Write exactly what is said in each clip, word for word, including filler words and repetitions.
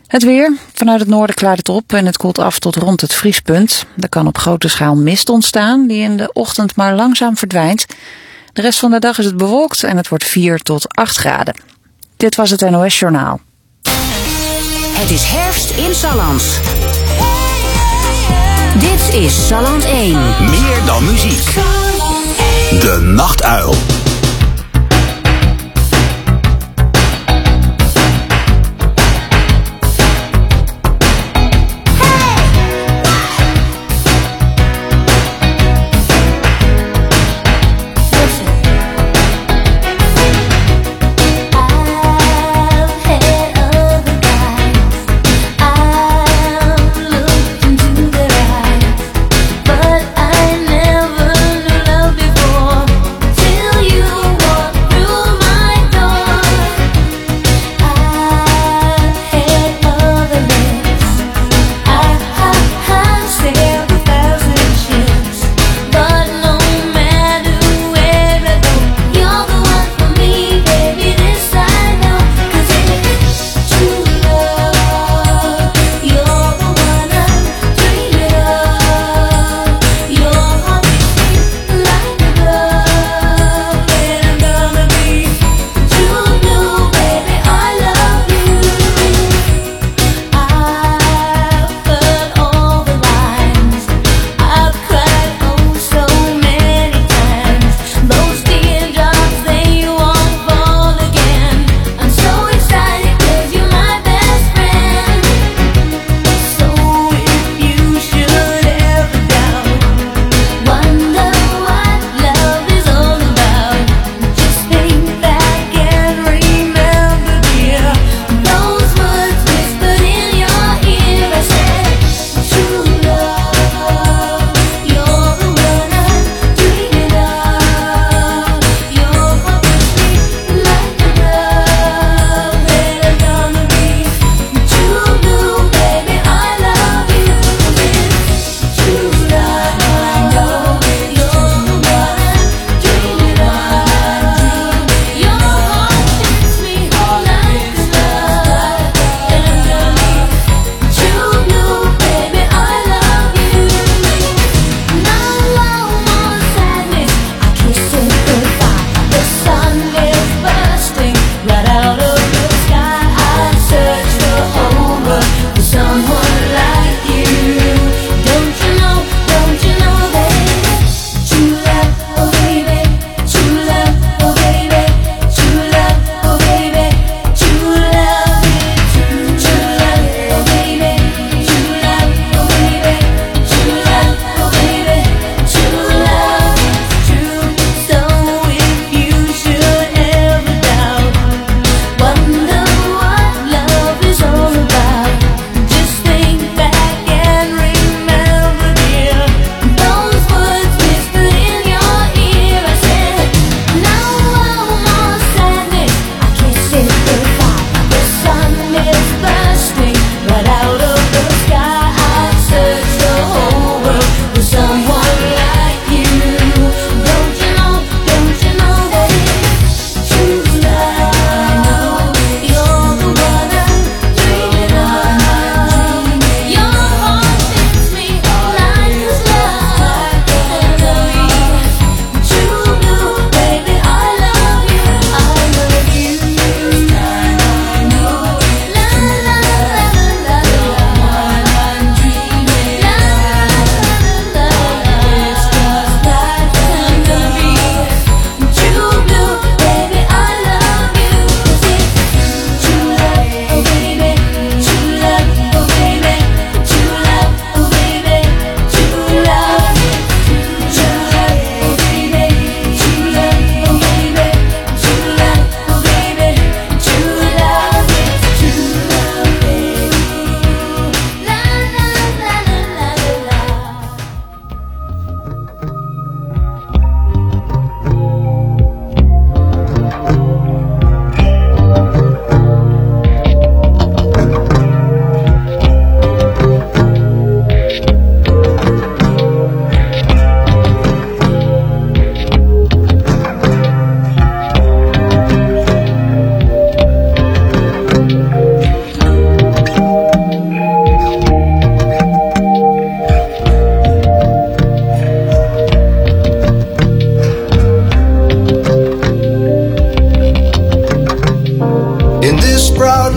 Het weer. Vanuit het noorden klaart het op en het koelt af tot rond het vriespunt. Er kan op grote schaal mist ontstaan die in de ochtend maar langzaam verdwijnt. De rest van de dag is het bewolkt en het wordt vier tot acht graden. Dit was het N O S Journaal. Het is herfst in Salland. Dit is Salland één. Meer dan muziek. De Nachtuil. Till you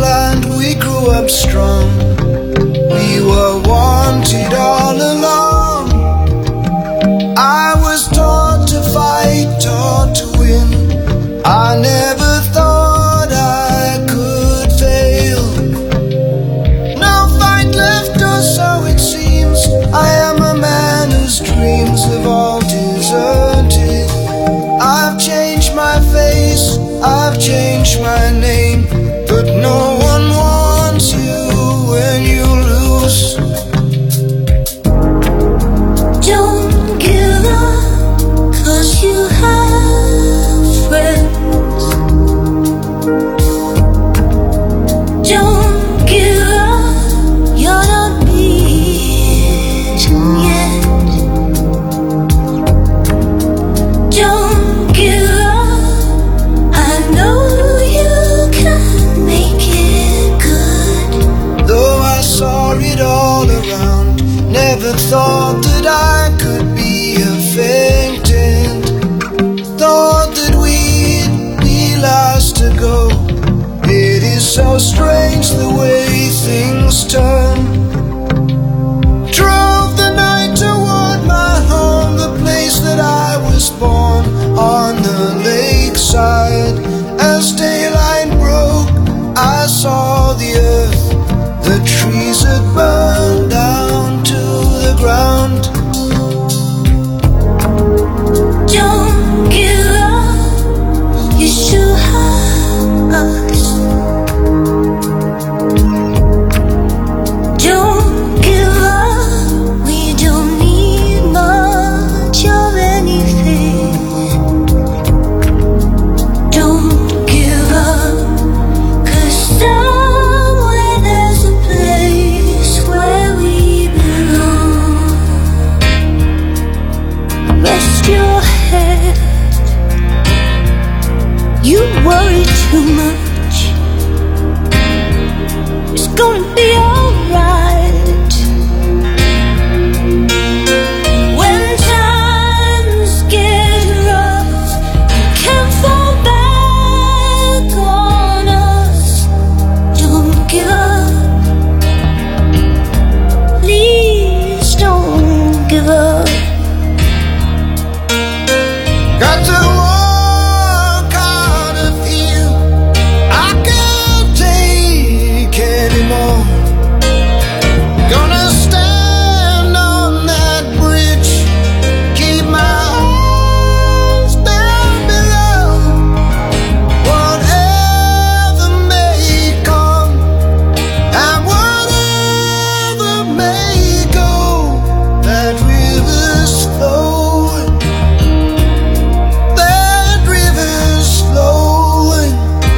and we grew up strong. We were wanted all along. I was taught to fight, taught to win. I never thought I could fail. No fight left, or so it seems. I am a man whose dreams have all deserted. I've changed my face, I've changed my name, but no one wants you when you lose. Don't give up, 'cause you have friends. Don't give up, you're not beaten yet. Don't give up, I know you can make it good. Though I saw it all around, never thought that I could be a faintant. Thought that we'd be last to go. It is so strange the way things turn. Drove the night toward my home, the place that I was born, on the lakeside. As daylight broke, I saw the earth. The trees had burned down to the ground. Don't give up, you still have us. Don't give up, we don't need much of anything. Don't give up, 'cause somewhere there's a place where we belong. Rest your head, you worry too much. It's gonna be alright. When times get rough, you can't fall back on us. Don't give up, please don't give up. Got to walk out of here, I can't take anymore. Gonna stand on that bridge, keep my eyes down below. Whatever may come, and whatever may go, that river's flowing, that river's flowing.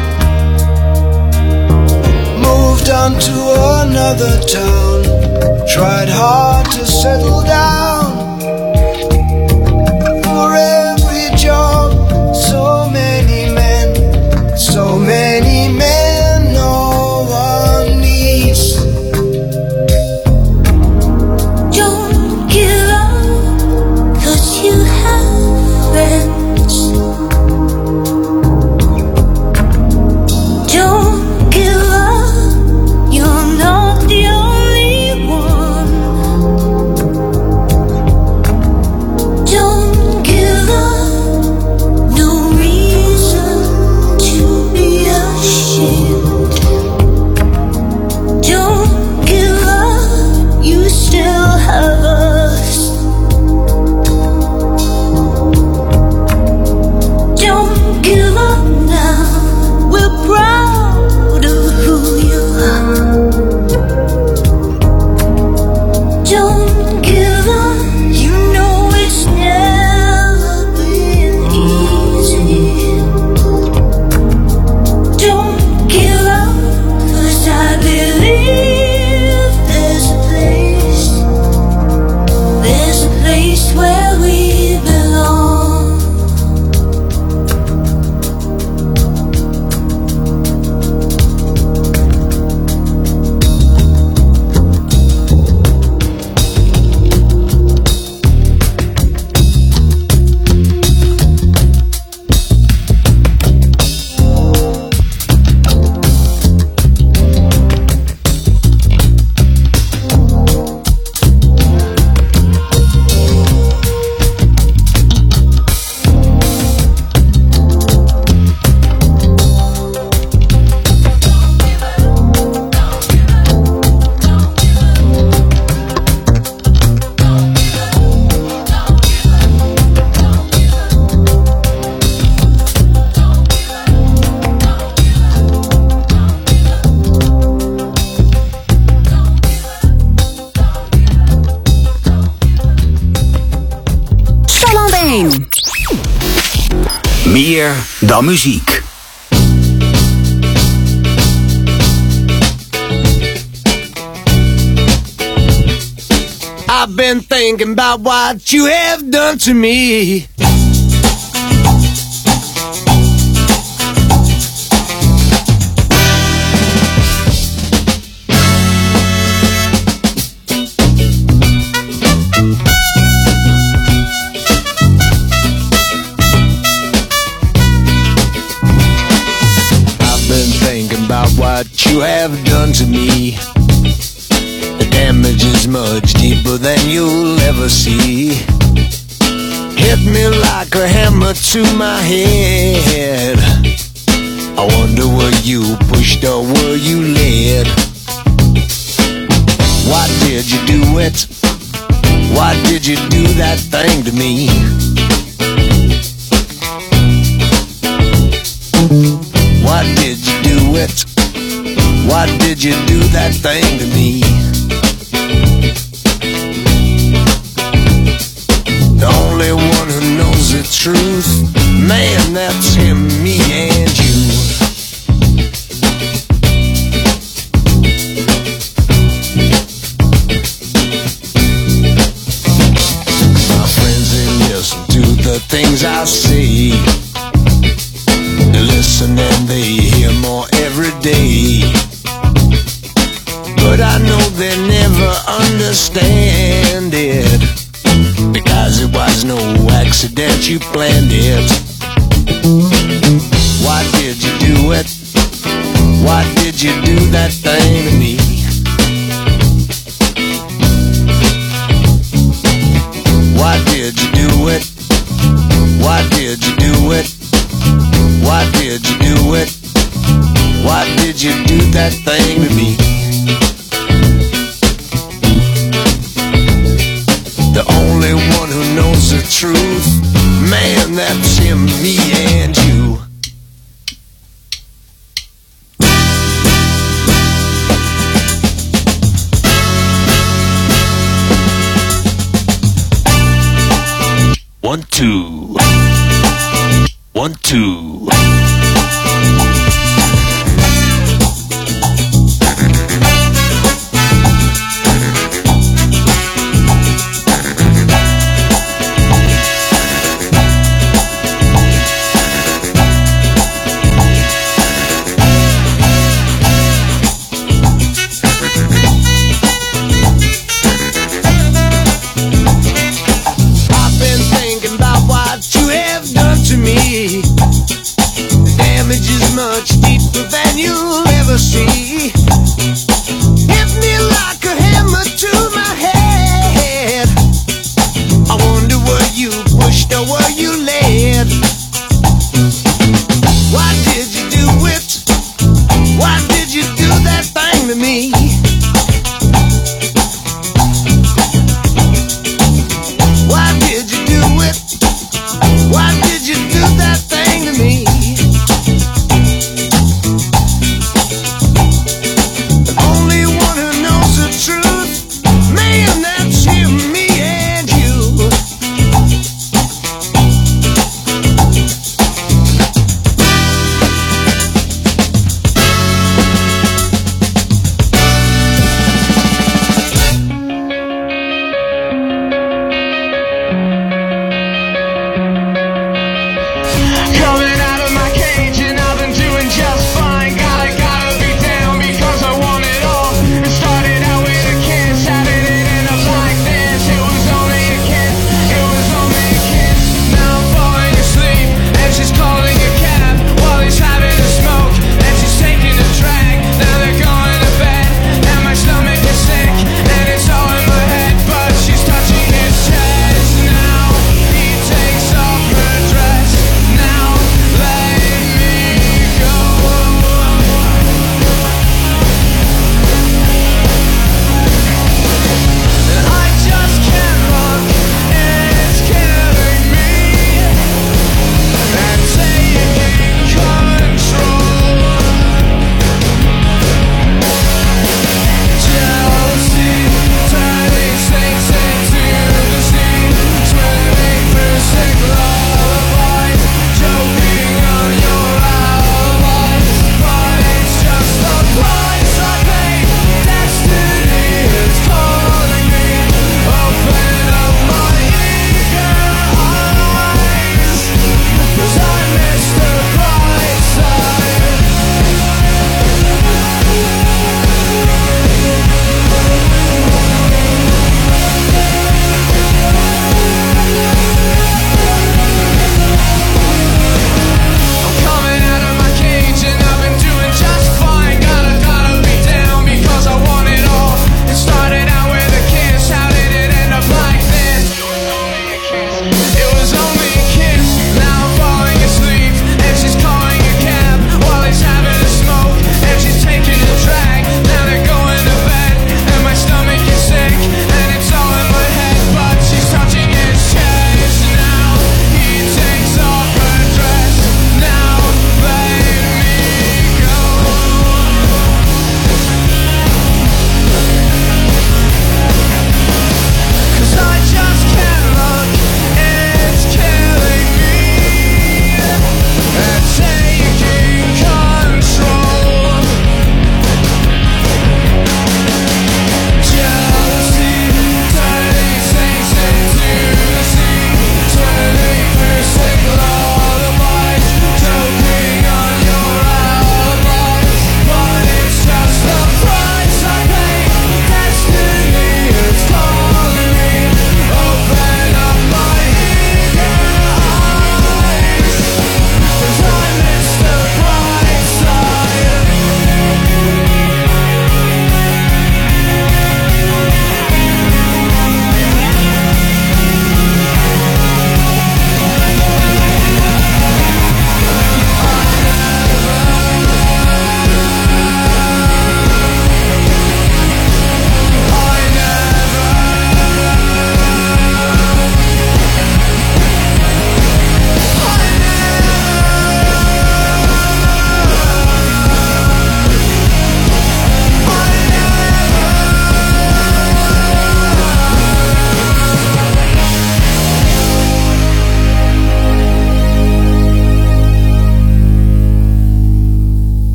Moved on to another town, tried hard to settle down. For every job, so many men, so many men no one needs. Don't give up, 'cause you have friends. Don't give up, you're not the only one. Meer dan muziek. I've been thinking about what you have done to me. I've been thinking about what you have done to me. The damage is much deeper than you'll ever see. Hit me like a hammer to my head. I wonder were you pushed or were you led? Why did you do it? Why did you do that thing to me? Why did you do it? Why did you do that thing to me? The only one who knows the truth, man, that's him, me and you. My friends, they listen to the things I say. They listen and they hear more every day. But I know they never understand it, because it was no accident, you planned it. Why did you do it? Why did you do that thing to me? Why did you do it? Why did you do it? Why did you do it? Why did you do that thing to me? The only one who knows the truth, man, that's him, me and you. One, two. One, two. I've been thinking about what you have done to me.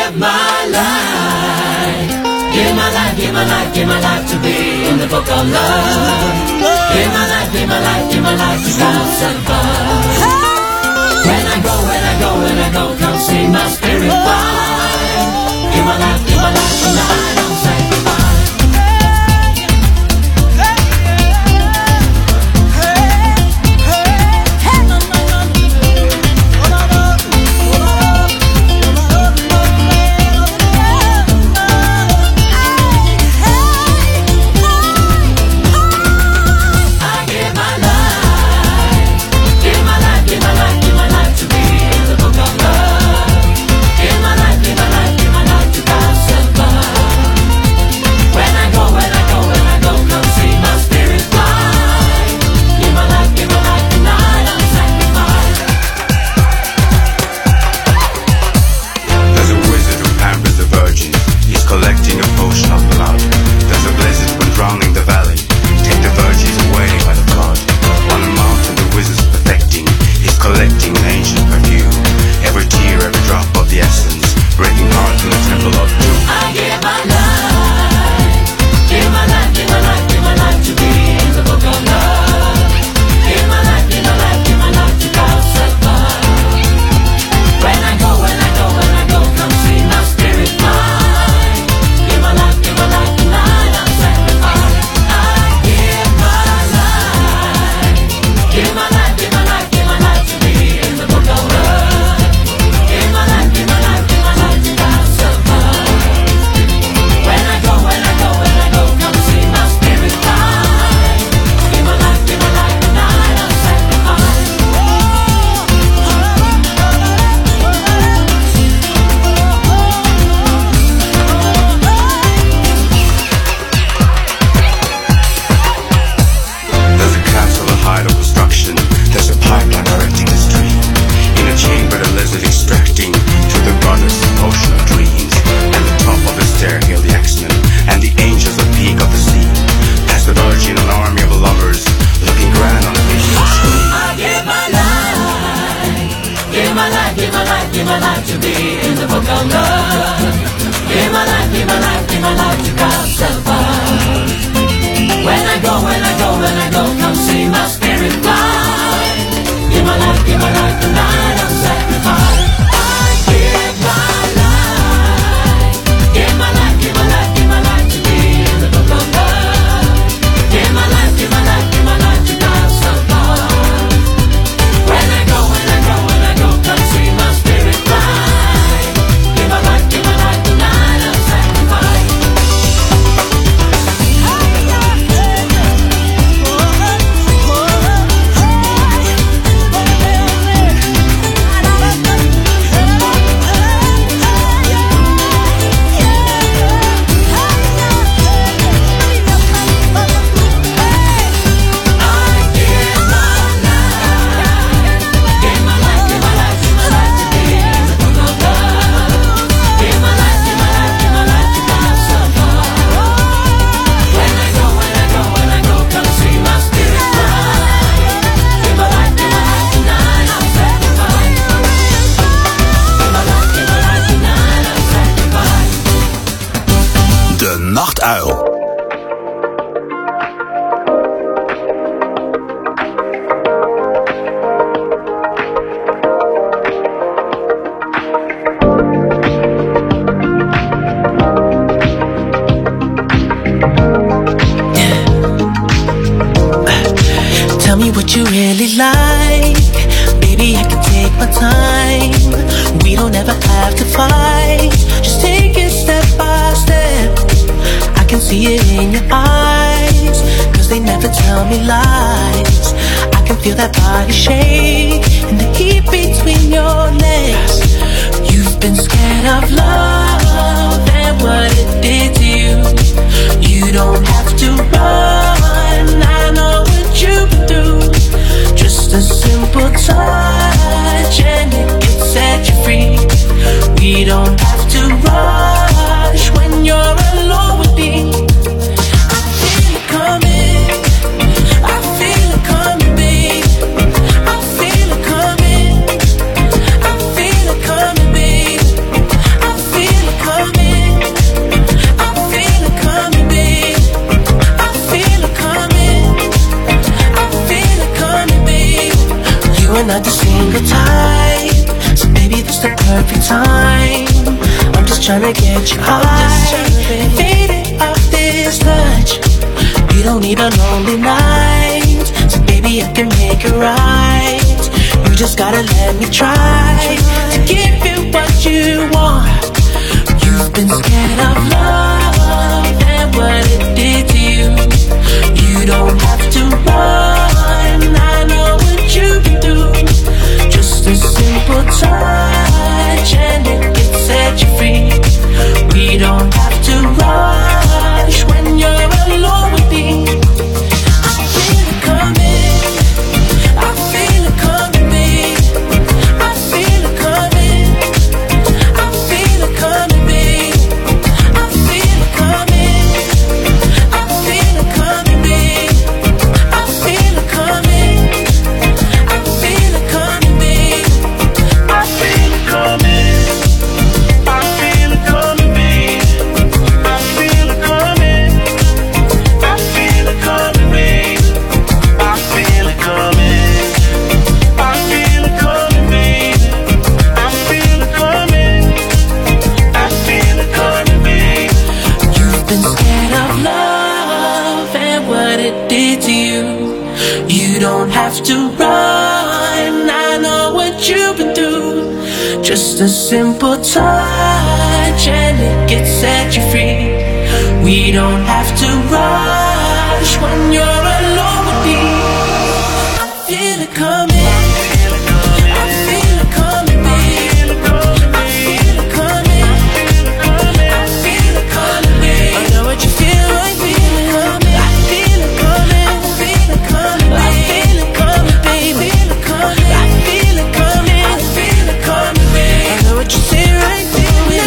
give my life, give my life, give my life, give my life to be in the book of love. Give my life, give my life, give my life to house above. When I go, when I go, when I go, come see my spirit fly. Give my life, give my life tonight, I'm sanctified. Feel your time. I'm just trying to get you high. Faded off this touch. You don't need a lonely night, so baby I can make it right. You just gotta let me try to give you what you want. You've been scared of love and what it did to you. You don't have to run, I know what you can do. Just a simple touch and it can set you free. We don't have to rush when you're alone with me. I feel it coming, I feel it coming, babe. I feel it coming, I feel it coming, babe. I feel it coming, I feel it coming, babe. I feel it coming, I feel it coming, babe. I feel it coming, I feel it coming, babe. I feel it coming, I feel it coming, babe. I feel it coming, I feel it coming, babe. I feel it coming, I feel it coming, babe. You've been scared of love and what it did to you. You don't have to run, I know what you've been through. Just a simple touch and it gets set you free. We don't have to rush when you're alone with me. I feel it coming, I feel it coming, babe. I feel it coming, I feel it coming, babe. I know what you feel, I feel it coming. I feel it coming, I feel it coming, I feel it coming, baby. I feel it coming, I feel it coming, babe. I know what you say right there.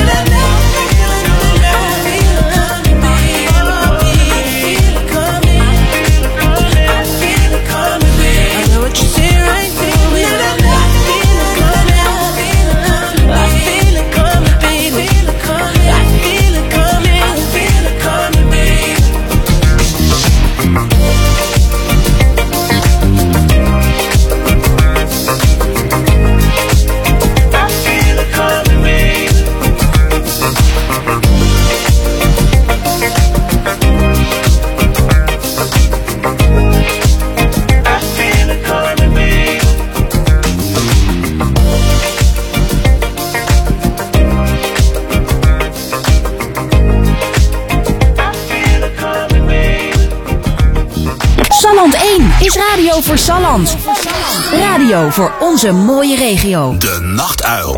Salland één is radio voor Salland. Radio voor onze mooie regio. De Nachtuil.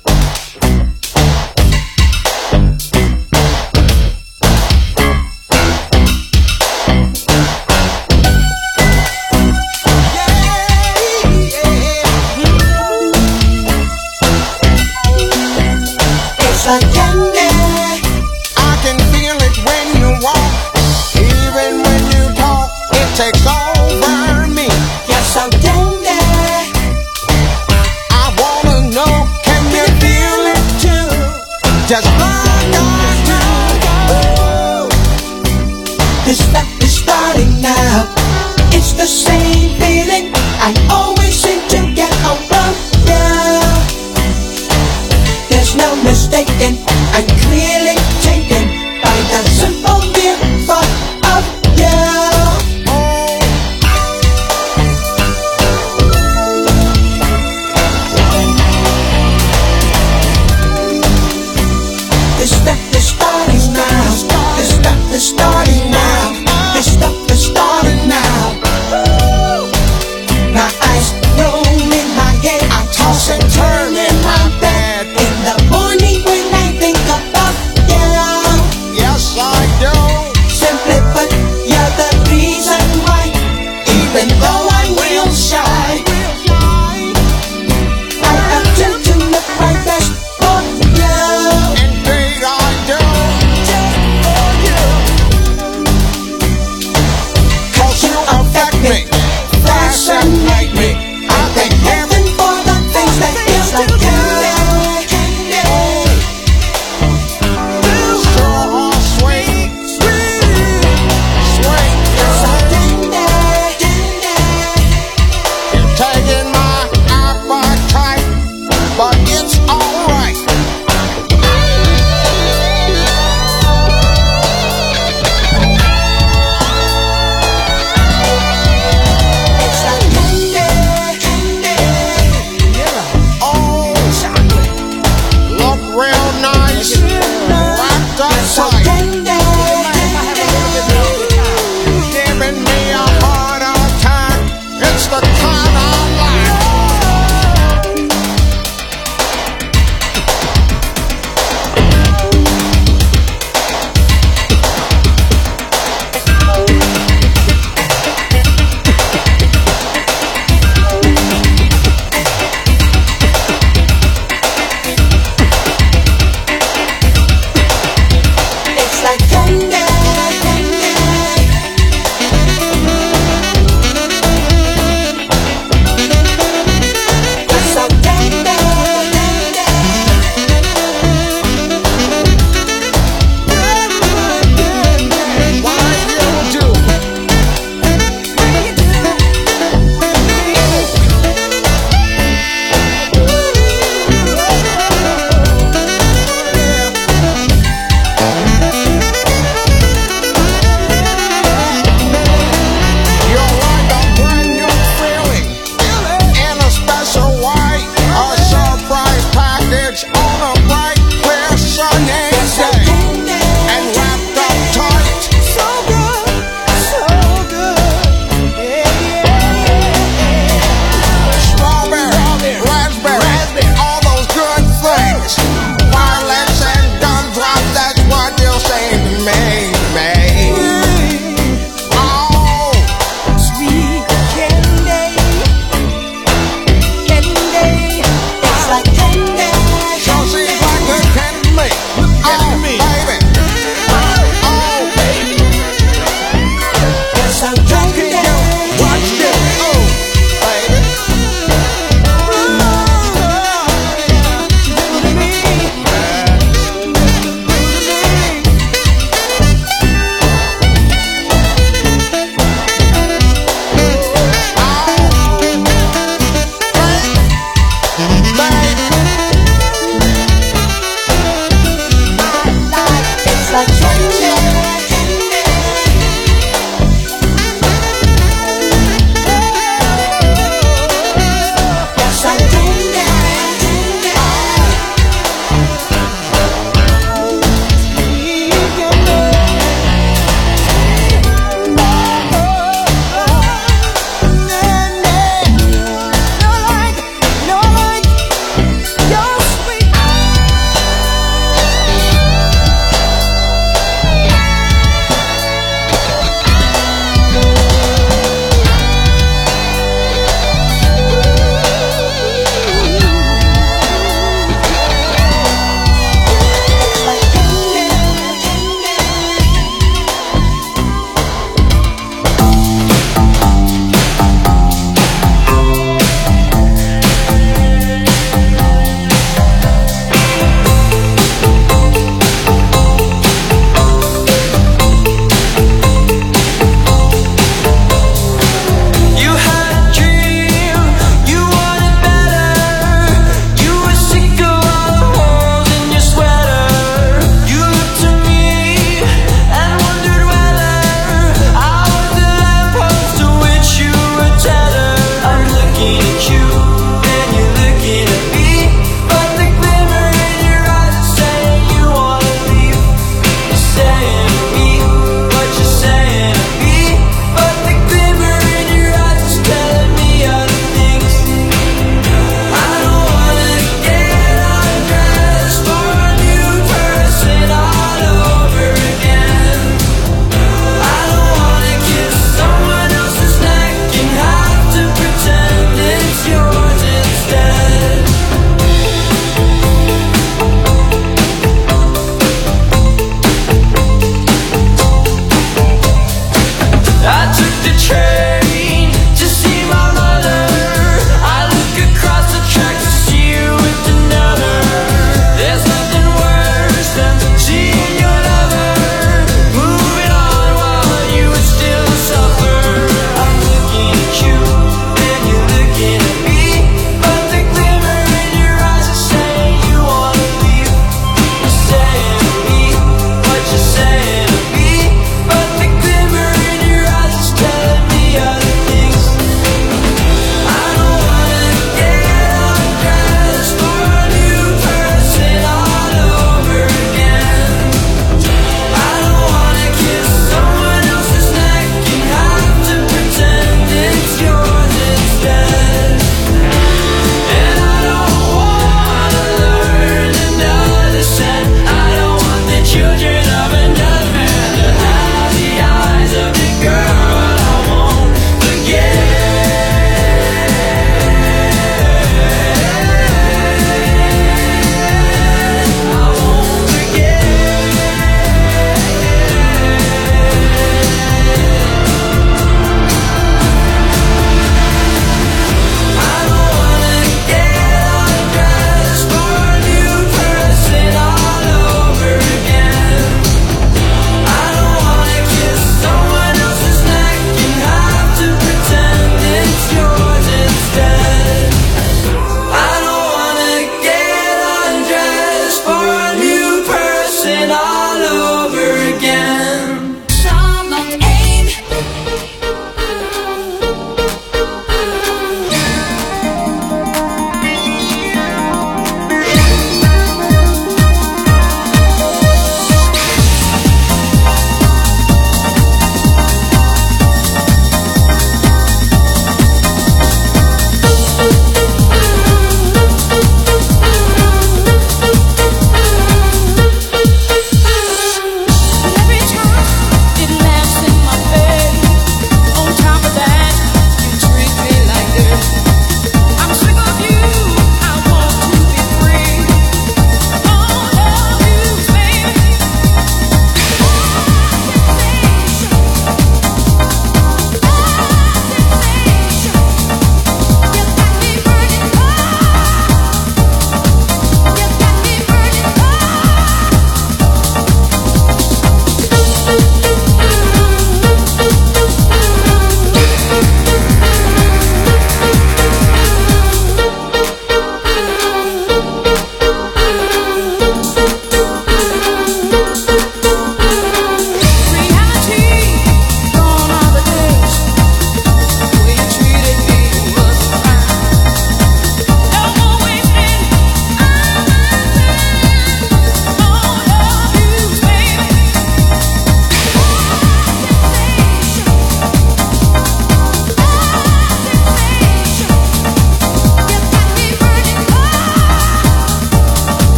Just like I do. This stuff is starting now. It's the same feeling I always seem to get around you. There's no mistaking, I'm clearly taken by the simple mere thought of you. This stuff is starting now. This stuff is starting now. This stuff is starting now. My eyes roll in my head, I toss and turn in my bed. In the morning when I think about you. Yes, I do. Simply put, you're the reason why. Even though I'm real shy, I attempt to look my best for you. Indeed I do. Just for you.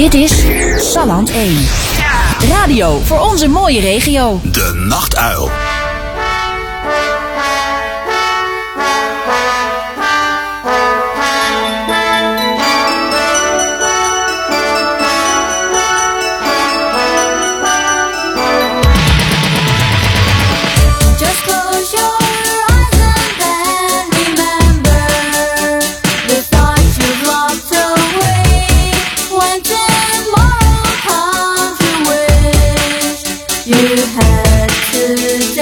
Dit is Salland één. Radio voor onze mooie regio. De Nachtuil. You had to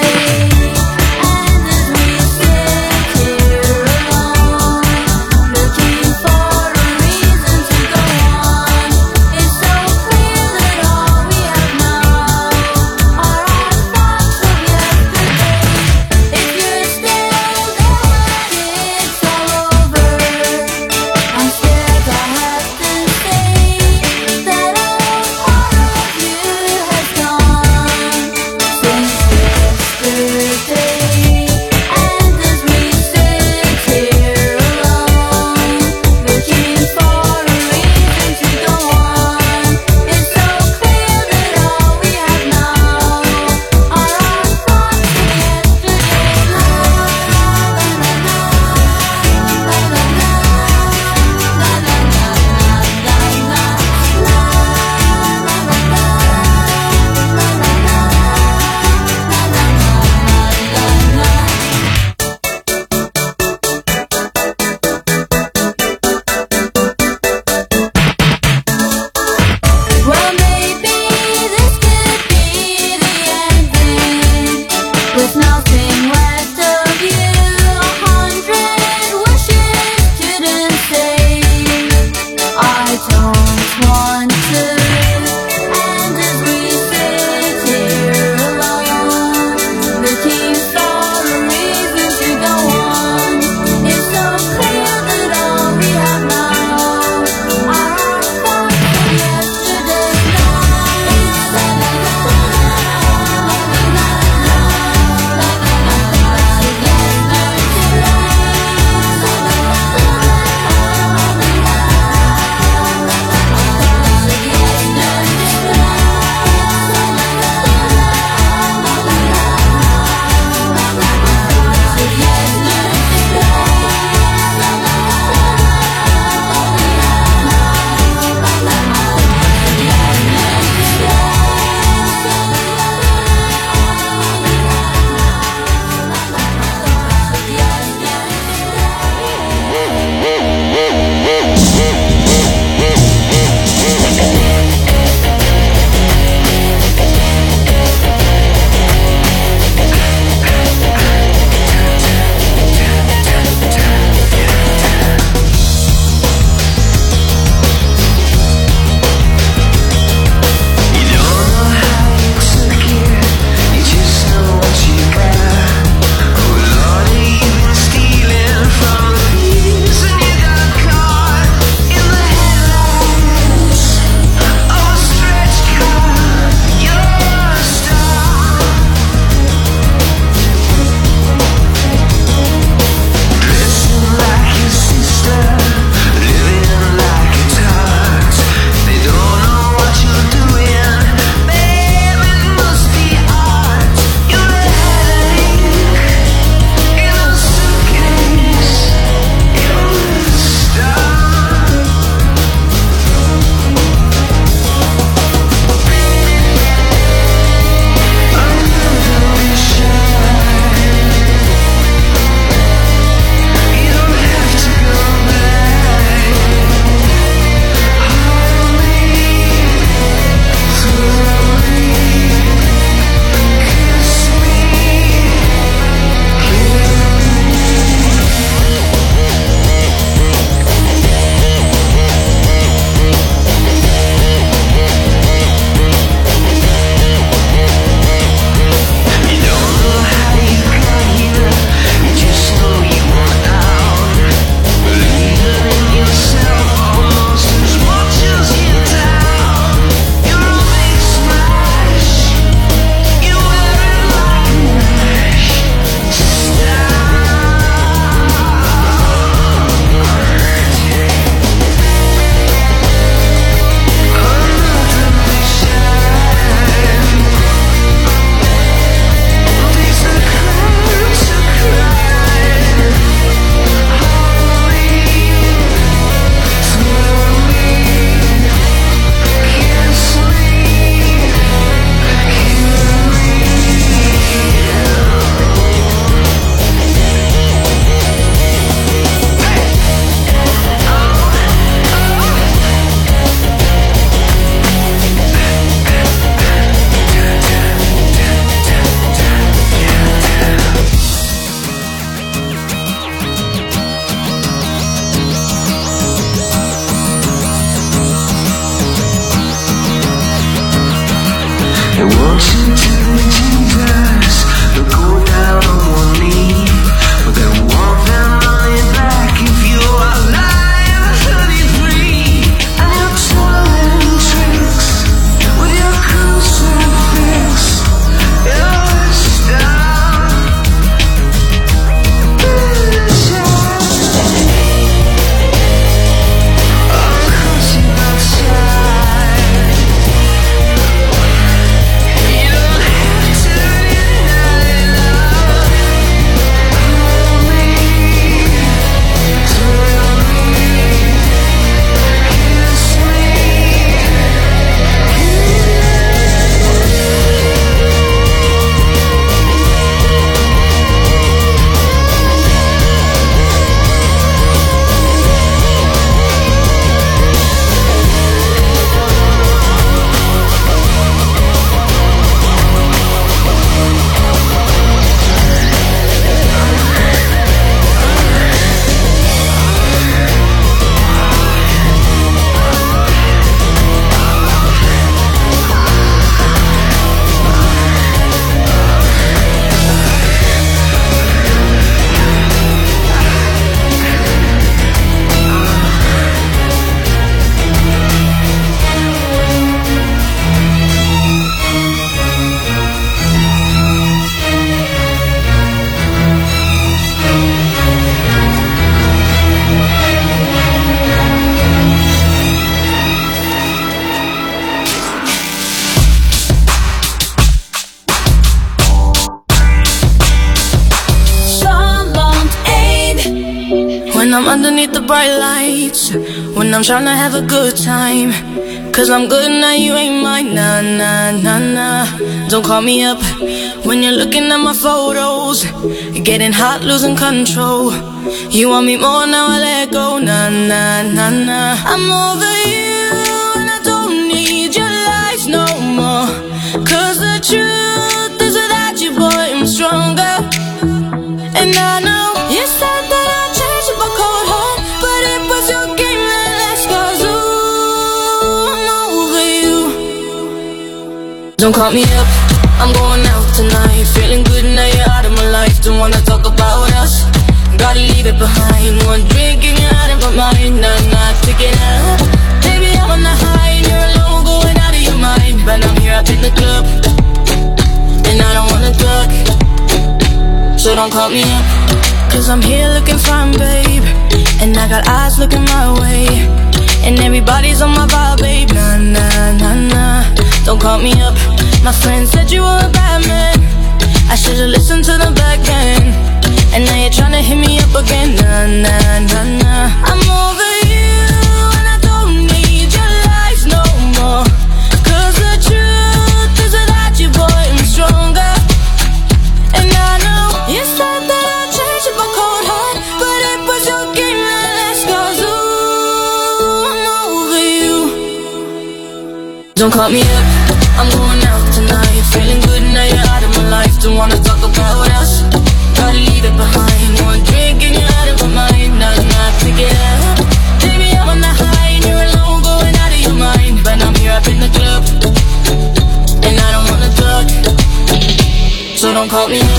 I'm underneath the bright lights, when I'm trying to have a good time. Cause I'm good now, you ain't mine. Nah, nah, nah, nah. Don't call me up when you're looking at my photos. Getting hot, losing control. You want me more, now I let go. Nah, nah, nah, nah. I'm over you and I don't need your lies no more. Cause the truth is without you, boy, I'm stronger. And I know you said that I'd change if I cold heart, but it was your game that last. Cause ooh, I'm over you. Don't call me up, I'm going out tonight. Feeling good now you're out of my life. Don't wanna talk about us, gotta leave it behind. One drink and you're out of my mind. Nah, nah, take it out. Baby, I'm on the high and you're alone, going out of your mind. But I'm here up in the club, and I don't wanna talk. So don't call me up, cause I'm here looking fine, babe. And I got eyes looking my way, and everybody's on my vibe, babe. Nah, nah, nah, nah. Don't call me up, my friend said you were a bad man. I should've listened to the back then. And now you're tryna hit me up again. Nah, nah, nah, nah. I'm over you and I don't need your lies no more. Cause the truth is without you, boy, I'm stronger. And I know you said that I'd change if I cold heart, but it was your game that last. Cause ooh, I'm over you. Don't call me up, I'm going out tonight. Feeling good now you're out of my life. Don't wanna talk about us, gotta leave it behind. One drink and you're out of my mind. Nah, nah, take it out. Baby, I'm on the high and you're alone, going out of your mind. But I'm here up in the club, and I don't wanna talk. So don't call me up.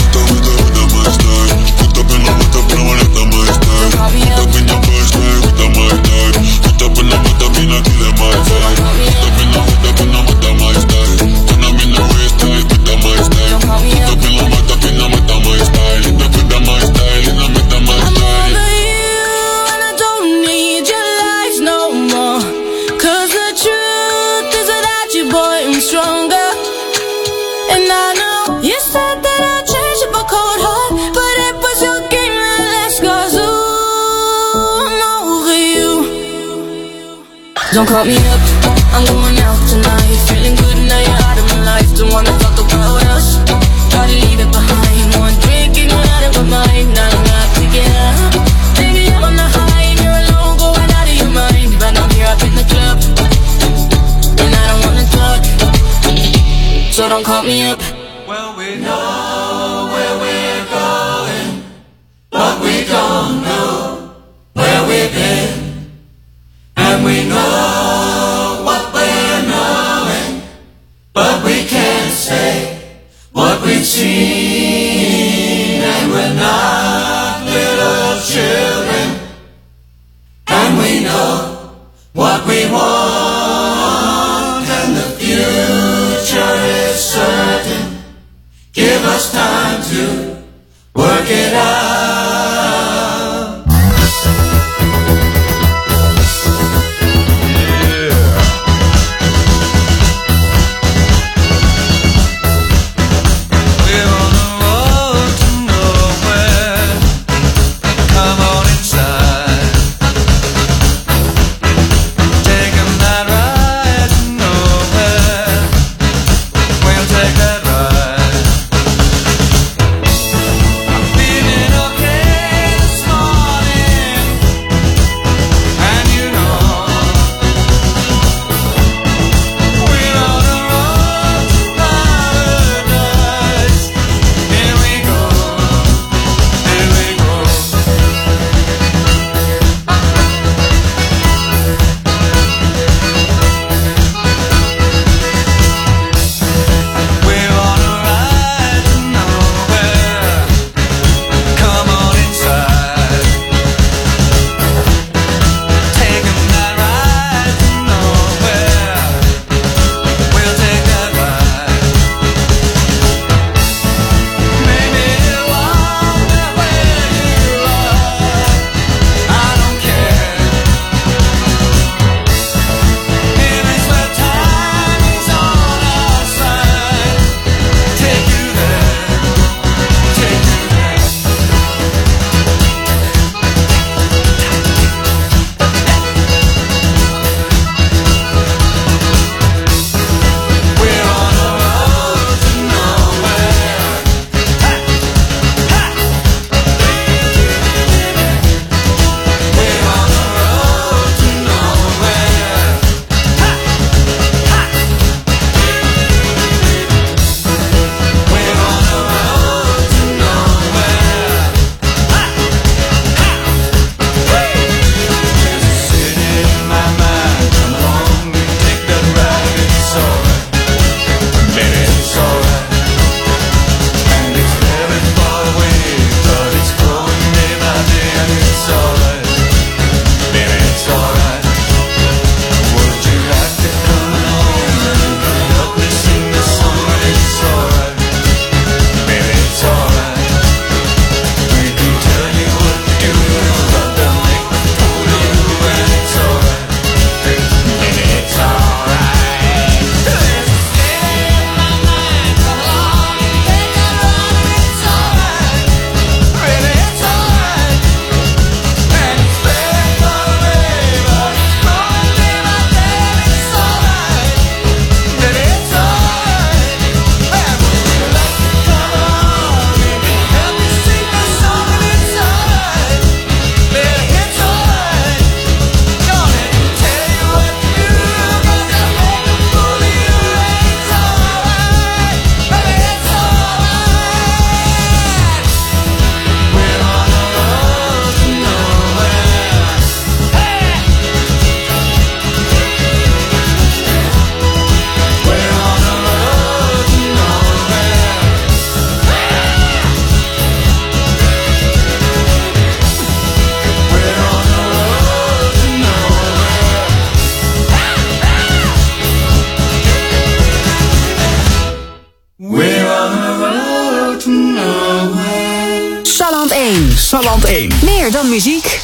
Don't call me up, I'm going out tonight. Feeling good now you're out of my life. Don't wanna talk about us, gotta leave it behind. One drink and you're out of my mind. Nah, nah, take it out. Baby, I'm on the high and you're alone, going out of your mind. But I'm here up in the club, and I don't wanna talk. So don't call me up. Well, we know where we're going, but we don't know where we've been. And we know what we're één. Salland één. Meer dan muziek.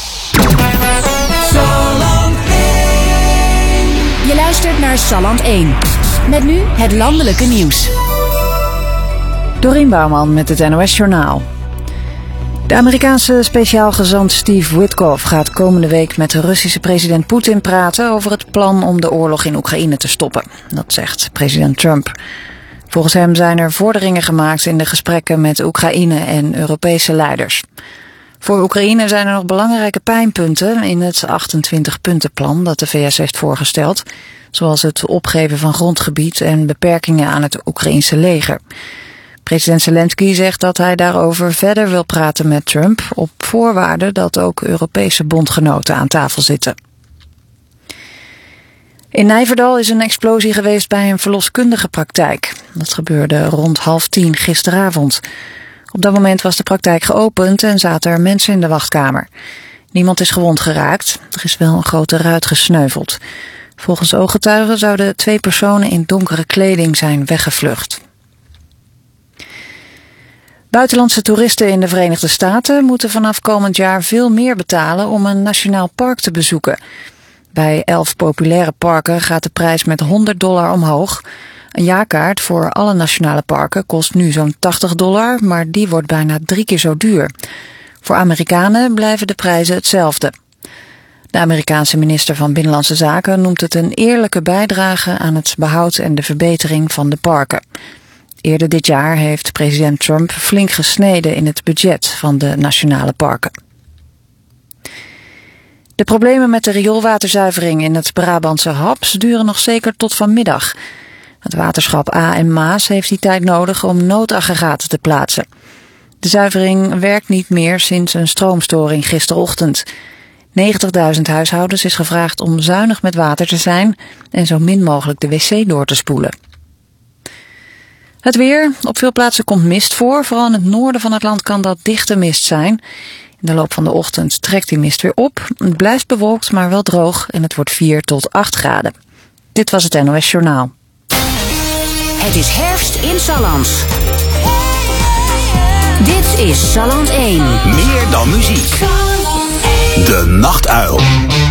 Salland één. Je luistert naar Salland één. Met nu het landelijke nieuws. Dorien Bouwman met het N O S Journaal. De Amerikaanse speciaal gezant Steve Witkoff gaat komende week met de Russische president Poetin praten over het plan om de oorlog in Oekraïne te stoppen. Dat zegt president Trump. Volgens hem zijn er vorderingen gemaakt in de gesprekken met Oekraïne en Europese leiders. Voor Oekraïne zijn er nog belangrijke pijnpunten in het achtentwintig-puntenplan dat de V S heeft voorgesteld, zoals het opgeven van grondgebied en beperkingen aan het Oekraïense leger. President Zelensky zegt dat hij daarover verder wil praten met Trump, op voorwaarde dat ook Europese bondgenoten aan tafel zitten. In Nijverdal is een explosie geweest bij een verloskundige praktijk. Dat gebeurde rond half tien gisteravond. Op dat moment was de praktijk geopend en zaten er mensen in de wachtkamer. Niemand is gewond geraakt. Er is wel een grote ruit gesneuveld. Volgens ooggetuigen zouden twee personen in donkere kleding zijn weggevlucht. Buitenlandse toeristen in de Verenigde Staten moeten vanaf komend jaar veel meer betalen om een nationaal park te bezoeken. Bij elf populaire parken gaat de prijs met honderd dollar omhoog. Een jaarkaart voor alle nationale parken kost nu zo'n tachtig dollar, maar die wordt bijna drie keer zo duur. Voor Amerikanen blijven de prijzen hetzelfde. De Amerikaanse minister van Binnenlandse Zaken noemt het een eerlijke bijdrage aan het behoud en de verbetering van de parken. Eerder dit jaar heeft president Trump flink gesneden in het budget van de nationale parken. De problemen met de rioolwaterzuivering in het Brabantse Haps duren nog zeker tot vanmiddag. Het waterschap A en Maas heeft die tijd nodig om noodaggregaten te plaatsen. De zuivering werkt niet meer sinds een stroomstoring gisterochtend. negentigduizend huishoudens is gevraagd om zuinig met water te zijn en zo min mogelijk de wc door te spoelen. Het weer. Op veel plaatsen komt mist voor. Vooral in het noorden van het land kan dat dichte mist zijn. In de loop van de ochtend trekt die mist weer op. Het blijft bewolkt, maar wel droog en het wordt vier tot acht graden. Dit was het N O S Journaal. Het is herfst in Salland. Dit is Salland één. Meer dan muziek. De Nachtuil.